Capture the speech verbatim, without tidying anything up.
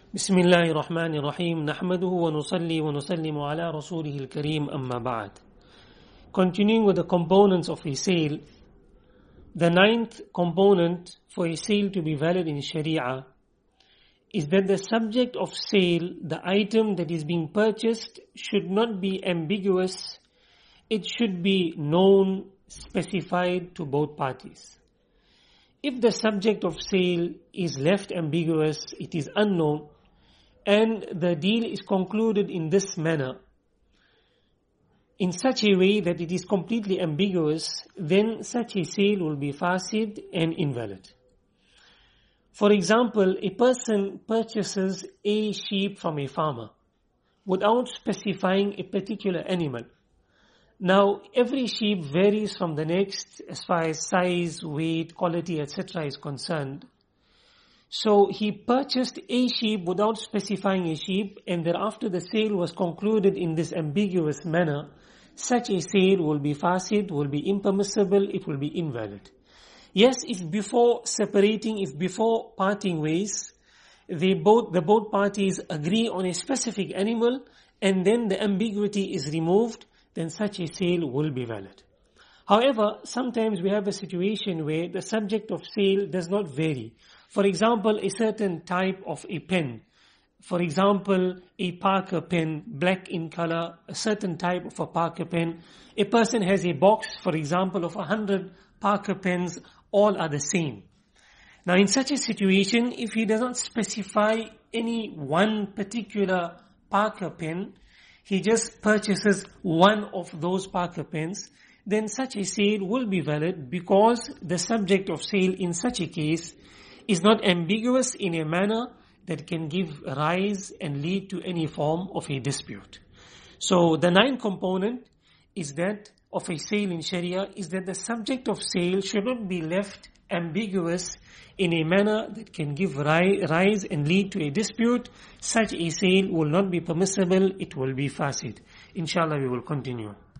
بسم الله الرحمن الرحيم نحمده ونصلي ونسلم على رسوله الكريم أما بعد. Continuing with the components of a sale, the ninth component for a sale to be valid in Sharia is that the subject of sale, the item that is being purchased, should not be ambiguous. It should be known, specified to both parties. If the subject of sale is left ambiguous, it is unknown, and the deal is concluded in this manner, in such a way that it is completely ambiguous, then such a sale will be fasid and invalid. For example, a person purchases a sheep from a farmer without specifying a particular animal. Now, every sheep varies from the next as far as size, weight, quality, et cetera is concerned. So he purchased a sheep without specifying a sheep, and thereafter the sale was concluded in this ambiguous manner. Such a sale will be fasid, will be impermissible, it will be invalid. Yes, if before separating, if before parting ways, they both, the both parties agree on a specific animal, and then the ambiguity is removed, then such a sale will be valid. However, sometimes we have a situation where the subject of sale does not vary. For example, a certain type of a pen. For example, a Parker pen, black in color, a certain type of a Parker pen. A person has a box, for example, of a hundred Parker pens, all are the same. Now in such a situation, if he does not specify any one particular Parker pen, he just purchases one of those Parker pens, then such a sale will be valid because the subject of sale in such a case is not ambiguous in a manner that can give rise and lead to any form of a dispute. So the ninth component is that of a sale in Sharia is that the subject of sale should not be left ambiguous in a manner that can give ri- rise and lead to a dispute. Such a sale will not be permissible, it will be fasid. Inshallah we will continue.